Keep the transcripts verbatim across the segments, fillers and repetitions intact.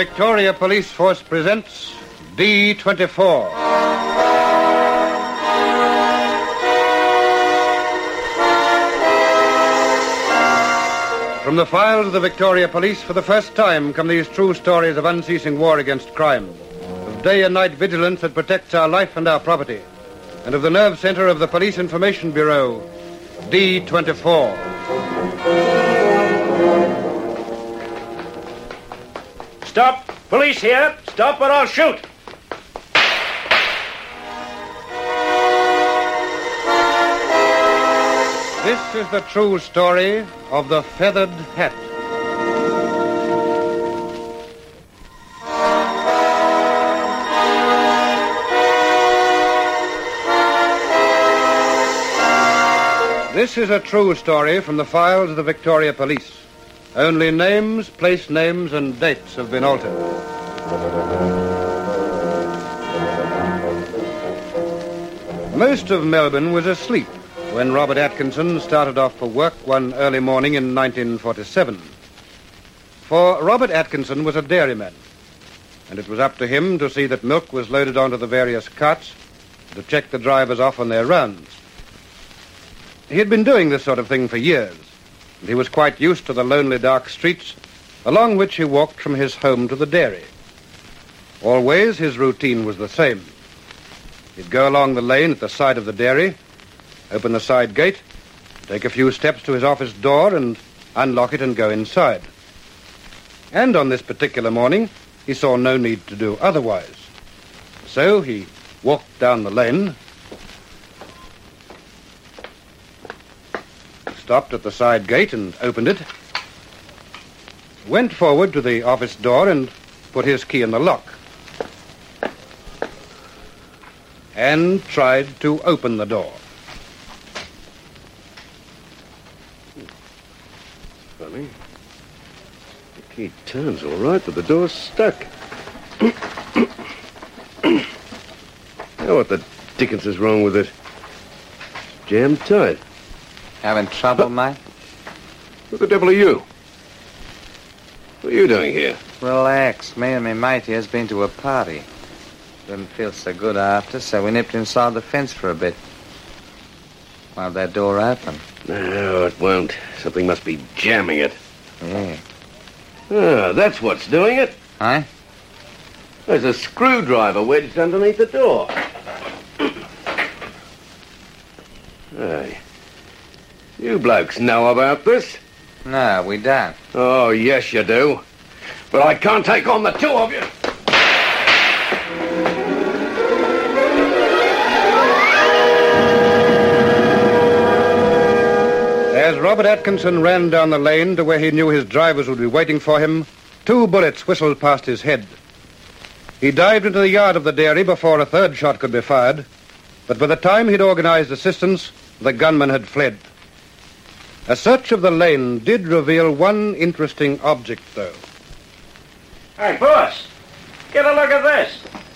Victoria Police Force presents D twenty-four. From the files of the Victoria Police, for the first time, come these true stories of unceasing war against crime, of day and night vigilance that protects our life and our property, and of the nerve center of the Police Information Bureau, D twenty-four. Stop! Police here! Stop or I'll shoot! This is the true story of the Feathered Hat. This is a true story from the files of the Victoria Police. Only names, place names, and dates have been altered. Most of Melbourne was asleep when Robert Atkinson started off for work one early morning in nineteen forty-seven. For Robert Atkinson was a dairyman, and it was up to him to see that milk was loaded onto the various carts, to check the drivers off on their runs. He had been doing this sort of thing for years, and he was quite used to the lonely, dark streets along which he walked from his home to the dairy. Always his routine was the same. He'd go along the lane at the side of the dairy, open the side gate, take a few steps to his office door and unlock it and go inside. And on this particular morning, he saw no need to do otherwise. So he walked down the lane, stopped at the side gate and opened it, went forward to the office door and put his key in the lock, and tried to open the door. Funny. The key turns all right, but the door's stuck. Now, what the dickens is wrong with it? It's jammed tight. Having trouble, mate? What the devil are you? What are you doing here? Relax. Me and my mate here's been to a party. Didn't feel so good after, so we nipped inside the fence for a bit. Why have that door open? No, it won't. Something must be jamming it. Yeah. Ah, that's what's doing it. Huh? There's a screwdriver wedged underneath the door. Hey. You blokes know about this? No, we don't. Oh, yes, you do. But I can't take on the two of you. As Robert Atkinson ran down the lane to where he knew his drivers would be waiting for him, two bullets whistled past his head. He dived into the yard of the dairy before a third shot could be fired, but by the time he'd organized assistance, the gunman had fled. A search of the lane did reveal one interesting object, though. Hey, boss, get a look at this.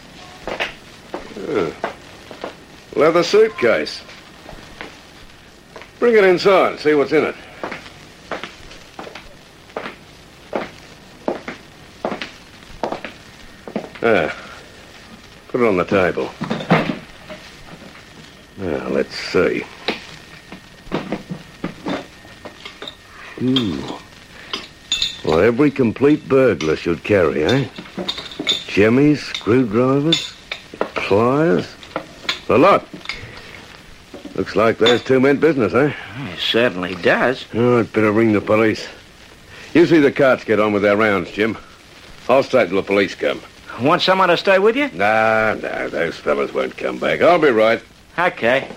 Oh. Leather suitcase. Bring it inside and see what's in it. Ah. Put it on the table. Now, let's see. Hmm. What every complete burglar should carry, eh? Jimmies, screwdrivers, pliers. A lot. Looks like there's two men business, eh? It certainly does. Oh, I'd better ring the police. You see the carts get on with their rounds, Jim. I'll stay till the police come. Want someone to stay with you? Nah, nah, those fellas won't come back. I'll be right. Okay.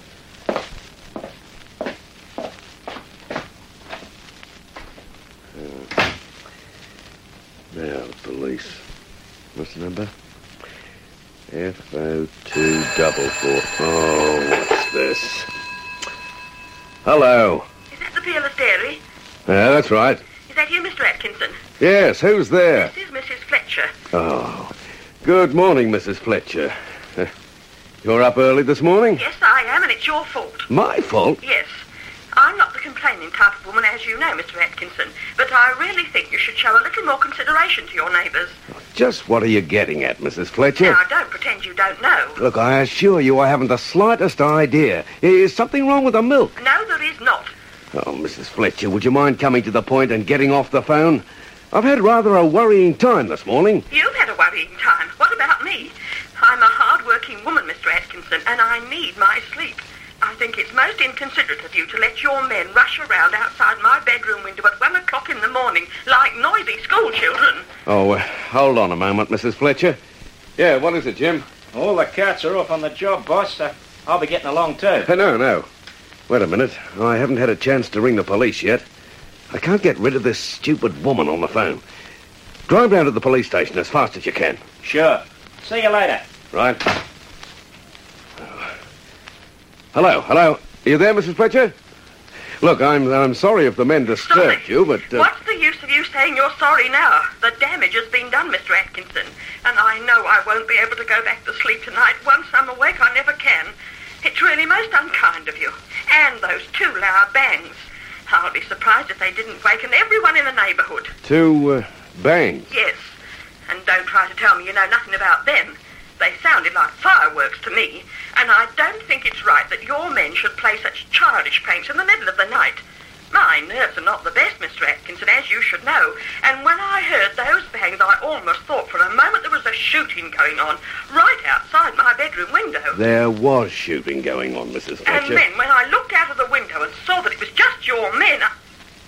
Now, the police. What's the number? F O two double four. Oh, what's this? Hello. Is this the Peerless Dairy? Yeah, that's right. Is that you, Mister Atkinson? Yes, who's there? This is Missus Fletcher. Oh, good morning, Missus Fletcher. Uh, you're up early this morning? Yes, I am, and it's your fault. My fault? Yes. I'm not the complaining type of woman, as you know, Mister Atkinson, but I really think you should show a little more consideration to your neighbours. Oh, Just what are you getting at, Missus Fletcher? Now, don't pretend you don't know. Look, I assure you I haven't the slightest idea. Is something wrong with the milk? No, there is not. Oh, Missus Fletcher, would you mind coming to the point and getting off the phone? I've had rather a worrying time this morning. You've had a worrying time. What about me? I'm a hard-working woman, Mister Atkinson, and I need my sleep. I think it's most inconsiderate of you to let your men rush around outside my bedroom window at one o'clock in the morning like noisy schoolchildren. Oh, uh, hold on a moment, Missus Fletcher. Yeah, what is it, Jim? All the cats are off on the job, boss. Uh, I'll be getting along too. Uh, no, no. Wait a minute. I haven't had a chance to ring the police yet. I can't get rid of this stupid woman on the phone. Drive down to the police station as fast as you can. Sure. See you later. Right. Hello, hello. Are you there, Missus Fletcher? Look, I'm I'm sorry if the men disturbed Sorry. you, but... Uh... What's the use of you saying you're sorry now? The damage has been done, Mister Atkinson. And I know I won't be able to go back to sleep tonight. Once I'm awake, I never can. It's really most unkind of you. And those two loud bangs. I'll be surprised if they didn't waken everyone in the neighbourhood. Two, uh, bangs? Yes. And don't try to tell me you know nothing about them. They sounded like fireworks to me. And I don't think it's right that your men should play such childish pranks in the middle of the night. My nerves are not the best, Mister Atkinson, as you should know. And when I heard those bangs, I almost thought for a moment there was a shooting going on right outside my bedroom window. There was shooting going on, Missus Fletcher. And then when I looked out of the window and saw that it was just your men... I...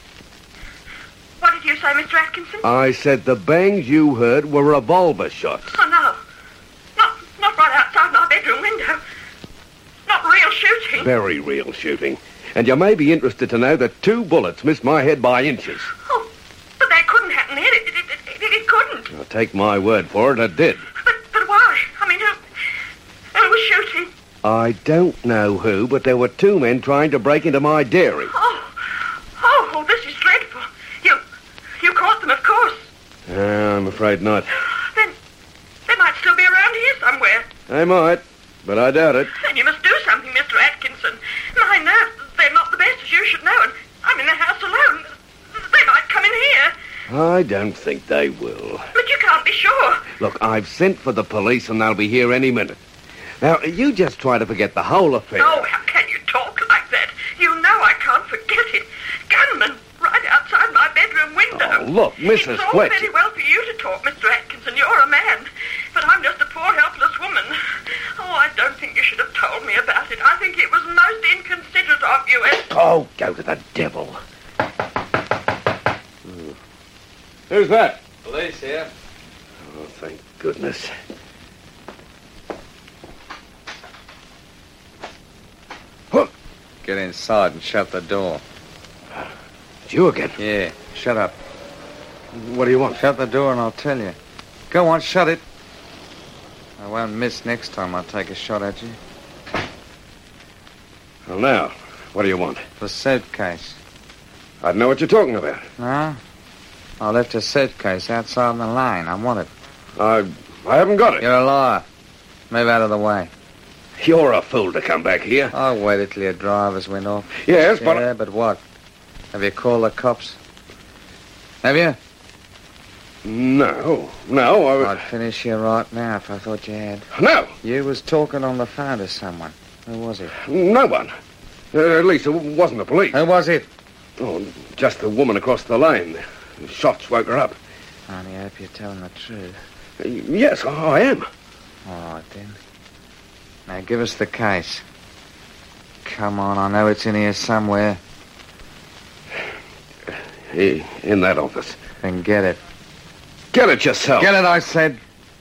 What did you say, Mister Atkinson? I said the bangs you heard were revolver shots. Oh, no. Not, not right outside my bedroom window. Not real shooting. Very real shooting. And you may be interested to know that two bullets missed my head by inches. Oh, but that couldn't happen here. It, it, it, it, it couldn't. Now, take my word for it, it did. But, but why? I mean, who, who was shooting? I don't know who, but there were two men trying to break into my dairy. Oh, oh, oh this is dreadful. You, you caught them, of course. Uh, I'm afraid not. Then, they might still be around here somewhere. They might, but I doubt it. Then you must do something, Mister Atkinson. My nerves, they're not the best, as you should know, and I'm in the house alone. They might come in here. I don't think they will. But you can't be sure. Look, I've sent for the police and they'll be here any minute. Now, you just try to forget the whole affair. Oh, how can you talk like that? You know I can't forget it. Gunmen right outside my bedroom window. Oh, look, Missus It's all Fletcher. very well for you to talk, Mister Atkinson. You're a man. But I'm just a poor, helpless woman. Oh, I don't think you should have told me about it. I think it was most inconsiderate of you. And... Oh, go to the devil. Hmm. Who's that? Police here. Oh, thank goodness. Huh. Get inside and shut the door. It's you again. Yeah, shut up. What do you want? Shut the door and I'll tell you. Go on, shut it. I won't miss next time I take a shot at you. Well, now, what do you want? The suitcase. I don't know what you're talking about. No? I left a suitcase outside in the lane. I want it. I I haven't got it. You're a liar. Move out of the way. You're a fool to come back here. I waited till your drivers went off. Yes, but... Yeah, but what? Have you called the cops? Have you? No, no, I... I'd finish you right now if I thought you had. No, You was talking on the phone to someone. Who was it? no one. Uh, at least it wasn't the police. Who was it? Oh, just the woman across the lane. The shots woke her up. I only hope you're telling the truth. Uh, yes, I am. All right, then. Now, give us the case. Come on, I know it's in here somewhere. He, in that office. Then get it. Get it yourself. Get it, I said.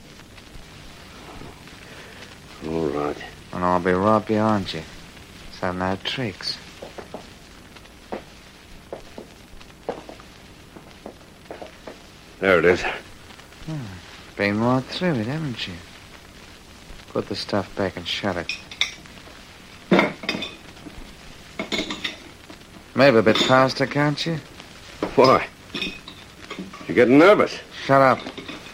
All right. And I'll be right behind you. So no tricks. There it is. Hmm. Been right through it, haven't you? Put the stuff back and shut it. Move a bit faster, can't you? Why? You're getting nervous. Shut up.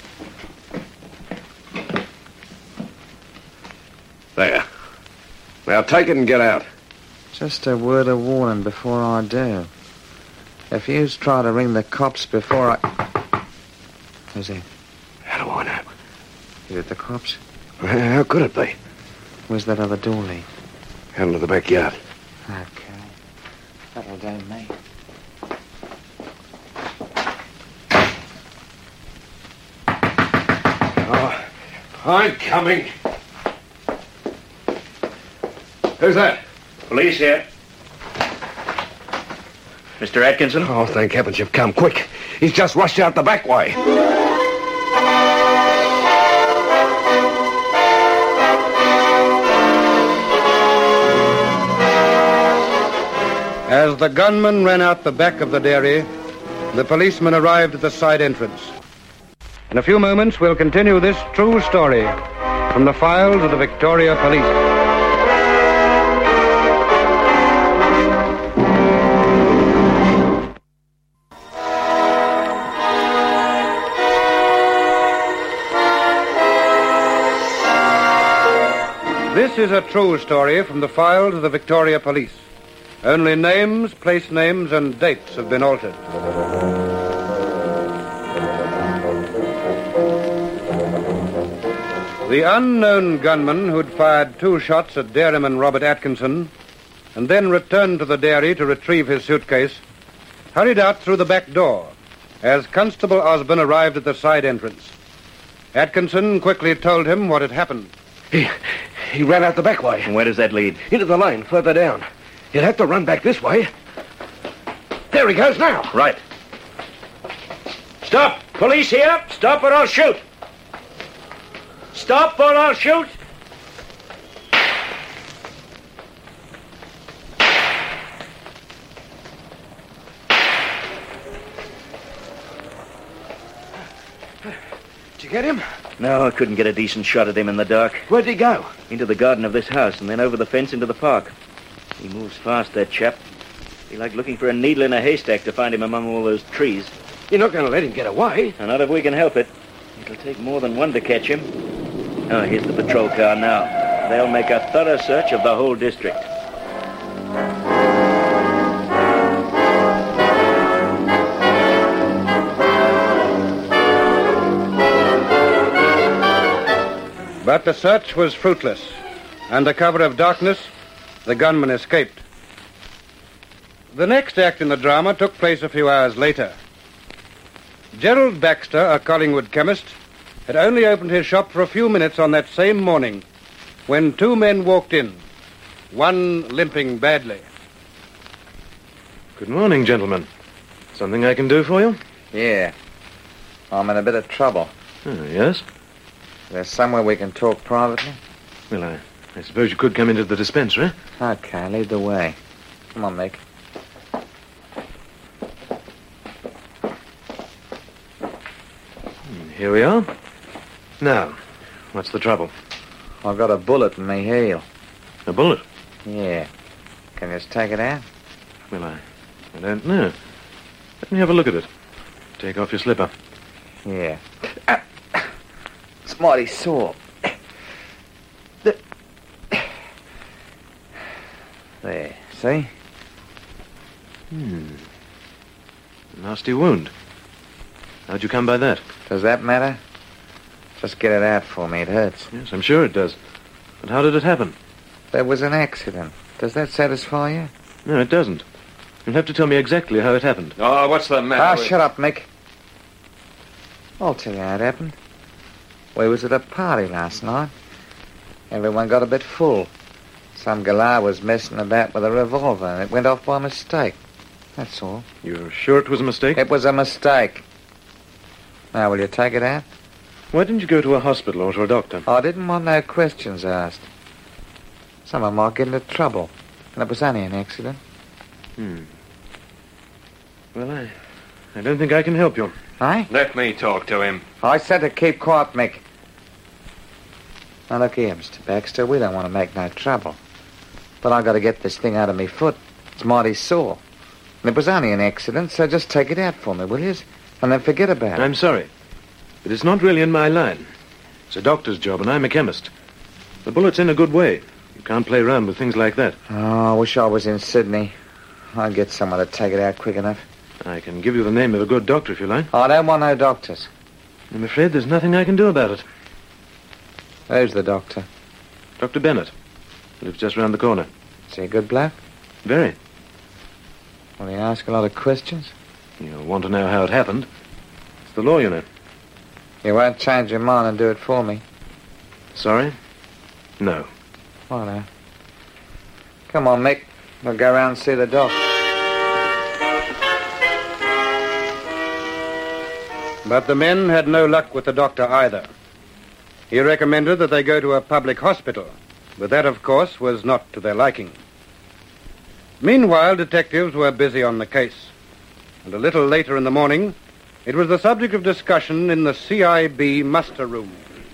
There. Now take it and get out. Just a word of warning before I do. If you try to ring the cops before I... Who's that? How do I know? Is it the cops? How could it be? Where's that other door lead? Out into the backyard. Okay. That'll do me. Oh, I'm coming. Who's that? Police here. Mister Atkinson? Oh, thank heavens you've come. Quick. He's just rushed out the back way. As the gunman ran out the back of the dairy, the policeman arrived at the side entrance. In a few moments, we'll continue this true story from the files of the Victoria Police. This is a true story from the files of the Victoria Police. Only names, place names, and dates have been altered. The unknown gunman who'd fired two shots at dairyman Robert Atkinson and then returned to the dairy to retrieve his suitcase hurried out through the back door as Constable Osborne arrived at the side entrance. Atkinson quickly told him what had happened. He, he ran out the back way. And where does that lead? Into the lane, further down. He'll have to run back this way. There he goes now. Right. Stop! Police here! Stop or I'll shoot! Stop or I'll shoot! Did you get him? No, I couldn't get a decent shot at him in the dark. Where'd he go? Into the garden of this house and then over the fence into the park. He moves fast, that chap. Be like looking for a needle in a haystack to find him among all those trees. You're not going to let him get away. And not if we can help it. It'll take more than one to catch him. Oh, here's the patrol car now. They'll make a thorough search of the whole district. But the search was fruitless. Under cover of darkness, the gunman escaped. The next act in the drama took place a few hours later. Gerald Baxter, a Collingwood chemist, had only opened his shop for a few minutes on that same morning when two men walked in, one limping badly. Good morning, gentlemen. Something I can do for you? Yeah. I'm in a bit of trouble. Oh, yes? There's somewhere we can talk privately? Well, I, I suppose you could come into the dispensary. Okay, lead the way. Come on, Mick. Here we are. Now, what's the trouble? I've got a bullet in my heel. A bullet? Yeah. Can you just take it out? Well, I, I don't know. Let me have a look at it. Take off your slipper. Yeah. Ah, it's mighty sore. There, see? Hmm. Nasty wound. How'd you come by that? Does that matter? Just get it out for me. It hurts. Yes, I'm sure it does. But how did it happen? There was an accident. Does that satisfy you? No, it doesn't. You'll have to tell me exactly how it happened. Oh, what's the matter? Ah, with... shut up, Mick. I'll tell you how it happened. We was at a party last night. Everyone got a bit full. Some galah was messing about with a revolver, and it went off by mistake. That's all. You're sure it was a mistake? It was a mistake. Now, will you take it out? Why didn't you go to a hospital or to a doctor? I didn't want no questions asked. Someone might get into trouble, and it was only an accident. Hmm. Well, I, I don't think I can help you. Eh? Let me talk to him. I said to keep quiet, Mick. Now, look here, Mister Baxter, we don't want to make no trouble. But I got to get this thing out of me foot. It's mighty sore. And it was only an accident, so just take it out for me, will you? And then forget about it. I'm sorry, but it's not really in my line. It's a doctor's job, and I'm a chemist. The bullet's in a good way. You can't play around with things like that. Oh, I wish I was in Sydney. I'd get someone to take it out quick enough. I can give you the name of a good doctor if you like. I don't want no doctors. I'm afraid there's nothing I can do about it. Who's the doctor? Doctor Bennett. Lives just round the corner. Is he a good bloke? Very. Will he ask a lot of questions? You'll want to know how it happened. It's the law, you know. You won't change your mind and do it for me? Sorry? No. Why not? Come on, Mick. We'll go round and see the doc. But the men had no luck with the doctor either. He recommended that they go to a public hospital, but that, of course, was not to their liking. Meanwhile, detectives were busy on the case, and a little later in the morning, it was the subject of discussion in the C I B muster room.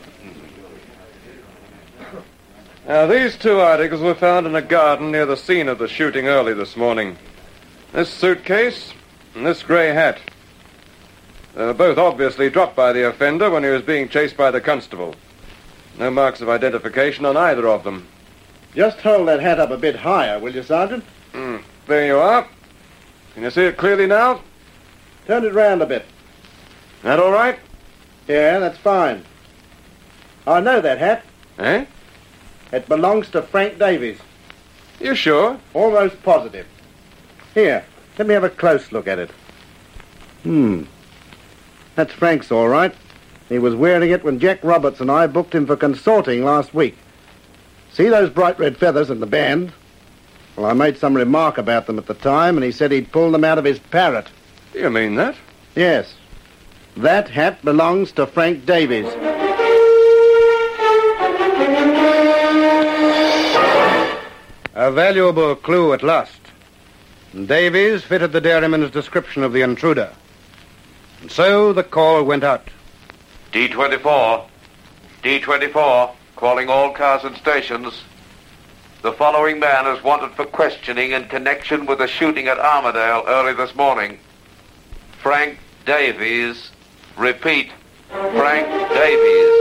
Now, these two articles were found in a garden near the scene of the shooting early this morning. This suitcase and this grey hat. They were both obviously dropped by the offender when he was being chased by the constable. No marks of identification on either of them. Just hold that hat up a bit higher, will you, Sergeant? Mm, there you are. Can you see it clearly now? Turn it round a bit. That all right? Yeah, that's fine. I know that hat. Eh? It belongs to Frank Davies. You sure? Almost positive. Here, let me have a close look at it. Hmm. That's Frank's, all right. He was wearing it when Jack Roberts and I booked him for consorting last week. See those bright red feathers in the band? Well, I made some remark about them at the time, and he said he'd pulled them out of his parrot. Do you mean that? Yes. That hat belongs to Frank Davies. A valuable clue at last. Davies fitted the dairyman's description of the intruder. And so the call went out. D twenty-four. D twenty-four, calling all cars and stations. The following man is wanted for questioning in connection with the shooting at Armadale early this morning. Frank Davies. Repeat, Frank Davies.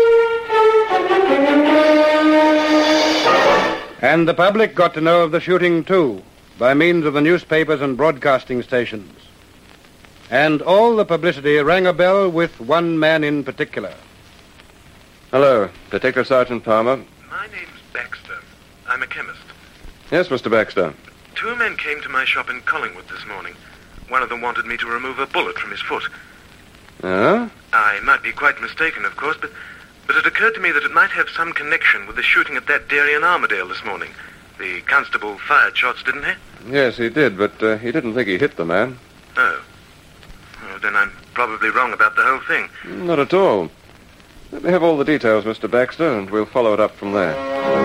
And the public got to know of the shooting, too, by means of the newspapers and broadcasting stations. And all the publicity rang a bell with one man in particular. Hello, Detective Sergeant Palmer. My name's Baxter. I'm a chemist. Yes, Mister Baxter. Two men came to my shop in Collingwood this morning. One of them wanted me to remove a bullet from his foot. Huh? I might be quite mistaken, of course, but, but it occurred to me that it might have some connection with the shooting at that dairy in Armadale this morning. The constable fired shots, didn't he? Yes, he did, but uh, he didn't think he hit the man. Oh. Oh, then I'm probably wrong about the whole thing. Not at all. Let me have all the details, Mister Baxter, and we'll follow it up from there.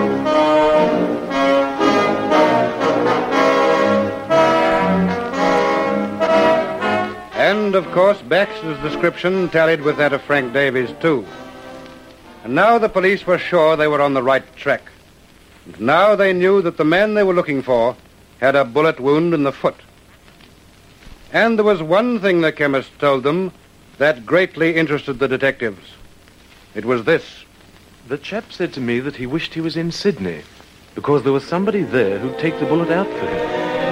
And, of course, Baxter's description tallied with that of Frank Davies, too. And now the police were sure they were on the right track. And now they knew that the man they were looking for had a bullet wound in the foot. And there was one thing the chemist told them that greatly interested the detectives. It was this. The chap said to me that he wished he was in Sydney because there was somebody there who'd take the bullet out for him.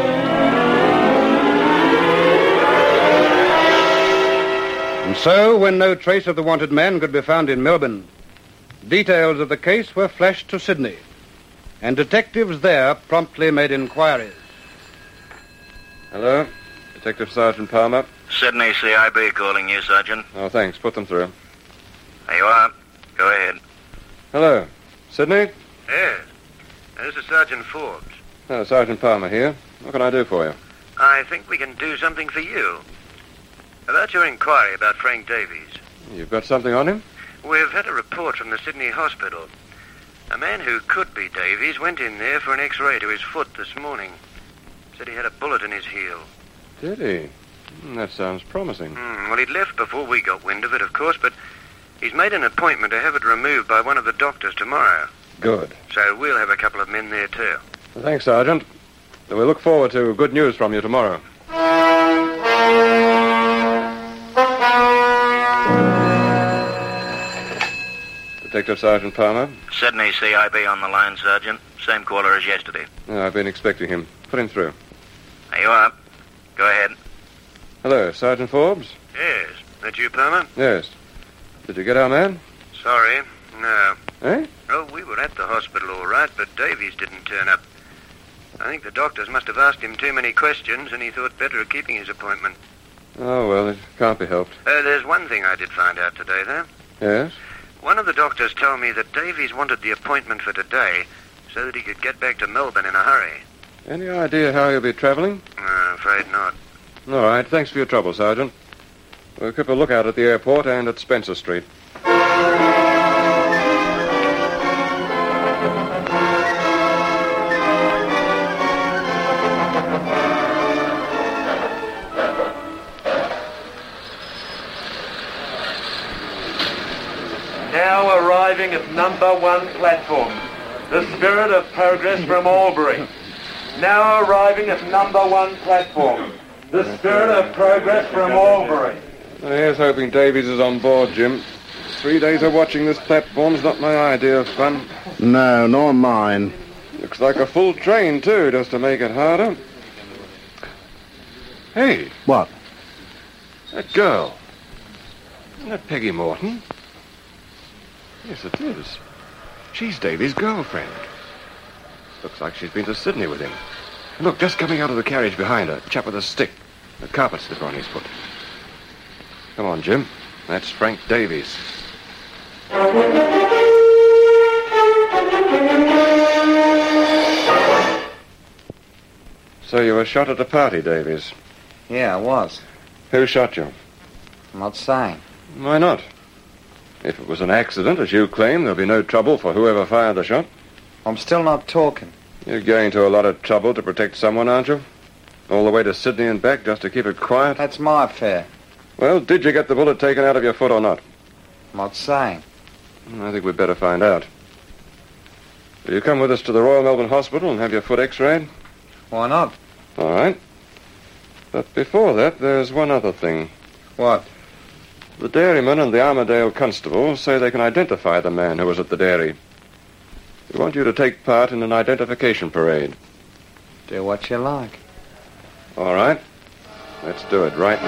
And so, when no trace of the wanted man could be found in Melbourne, details of the case were flashed to Sydney, and detectives there promptly made inquiries. Hello, Detective Sergeant Palmer. Sydney C I B calling you, Sergeant. Oh, thanks. Put them through. There you are. Go ahead. Hello. Sydney? Yes. This is Sergeant Forbes. Oh, Sergeant Palmer here. What can I do for you? I think we can do something for you. About your inquiry about Frank Davies. You've got something on him? We've had a report from the Sydney hospital. A man who could be Davies went in there for an x-ray to his foot this morning. Said he had a bullet in his heel. Did he? Hmm, that sounds promising. Hmm, well, he'd left before we got wind of it, of course, but he's made an appointment to have it removed by one of the doctors tomorrow. Good. So we'll have a couple of men there, too. Well, thanks, Sergeant. We look forward to good news from you tomorrow. Detective Sergeant Palmer. Sydney C I B on the line, Sergeant. Same caller as yesterday. Oh, I've been expecting him. Put him through. There you are. Go ahead. Hello, Sergeant Forbes? Yes. That you, Palmer? Yes. Did you get our man? Sorry. No. Eh? Oh, we were at the hospital all right, but Davies didn't turn up. I think the doctors must have asked him too many questions, and he thought better of keeping his appointment. Oh, well, it can't be helped. Uh, there's one thing I did find out today, though. Yes? One of the doctors told me that Davies wanted the appointment for today so that he could get back to Melbourne in a hurry. Any idea how you'll be travelling? Uh, I'm afraid not. All right, thanks for your trouble, Sergeant. We'll keep a lookout at the airport and at Spencer Street. Now arriving at number one platform, the Spirit of Progress from Albury. Now arriving at number one platform, the Spirit of Progress from Albury. Here's hoping Davies is on board, Jim. Three days of watching this platform's not my idea of fun. No, nor mine. Looks like a full train, too, just to make it harder. Hey, What? that girl. Isn't that Peggy Morton? Yes, it is. She's Davies' girlfriend. Looks like she's been to Sydney with him. Look, just coming out of the carriage behind her, a chap with a stick, a carpet slipper on his foot. Come on, Jim. That's Frank Davies. So you were shot at a party, Davies. Yeah, I was. Who shot you? I'm not saying. Why not? If it was an accident, as you claim, there'll be no trouble for whoever fired the shot. I'm still not talking. You're going to a lot of trouble to protect someone, aren't you? All the way to Sydney and back just to keep it quiet? That's my affair. Well, did you get the bullet taken out of your foot or not? I'm not saying. I think we'd better find out. Will you come with us to the Royal Melbourne Hospital and have your foot x-rayed? Why not? All right. But before that, there's one other thing. What? The dairyman and the Armadale constable say they can identify the man who was at the dairy. We want you to take part in an identification parade. Do what you like. All right. Let's do it right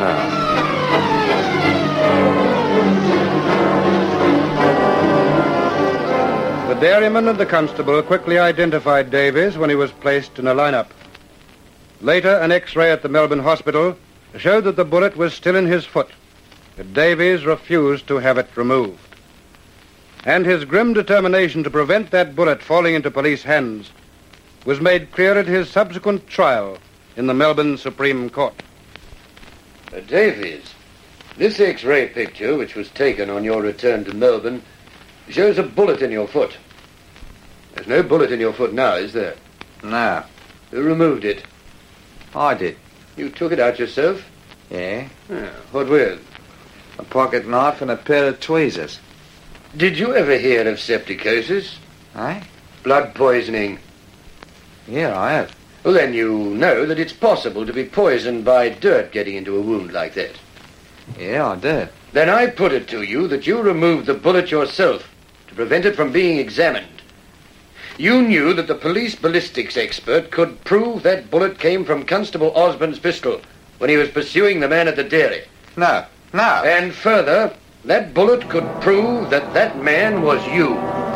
now. The dairyman and the constable quickly identified Davies when he was placed in a lineup. Later, an X-ray at the Melbourne Hospital showed that the bullet was still in his foot, but Davies refused to have it removed. And his grim determination to prevent that bullet falling into police hands was made clear at his subsequent trial in the Melbourne Supreme Court. Uh, Davies, this X-ray picture, which was taken on your return to Melbourne, shows a bullet in your foot. There's no bullet in your foot now, is there? No. Who removed it? I did. You took it out yourself? Yeah? Yeah. What with? A pocket knife and a pair of tweezers. Did you ever hear of septicosis? Eh? Blood poisoning. Yeah, I have. Well, then you know that it's possible to be poisoned by dirt getting into a wound like that. Yeah, I did. Then I put it to you that you removed the bullet yourself to prevent it from being examined. You knew that the police ballistics expert could prove that bullet came from Constable Osborne's pistol when he was pursuing the man at the dairy. No, no. And further, that bullet could prove that that man was you.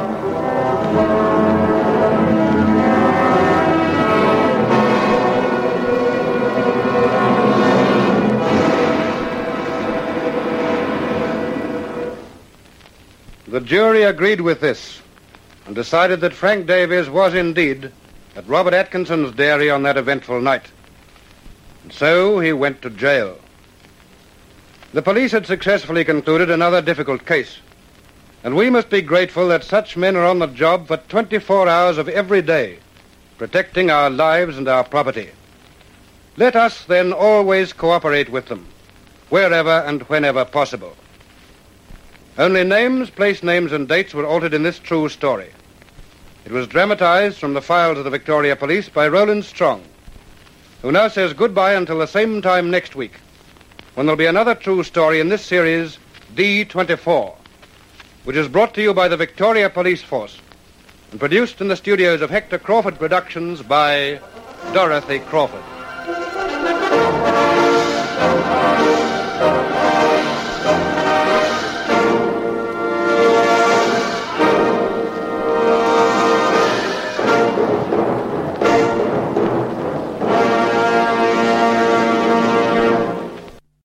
The jury agreed with this and decided that Frank Davies was indeed at Robert Atkinson's dairy on that eventful night. And so he went to jail. The police had successfully concluded another difficult case, and we must be grateful that such men are on the job for twenty-four hours of every day, protecting our lives and our property. Let us then always cooperate with them, wherever and whenever possible. Only names, place names, and dates were altered in this true story. It was dramatized from the files of the Victoria Police by Roland Strong, who now says goodbye until the same time next week, when there'll be another true story in this series, D twenty-four, which is brought to you by the Victoria Police Force and produced in the studios of Hector Crawford Productions by Dorothy Crawford.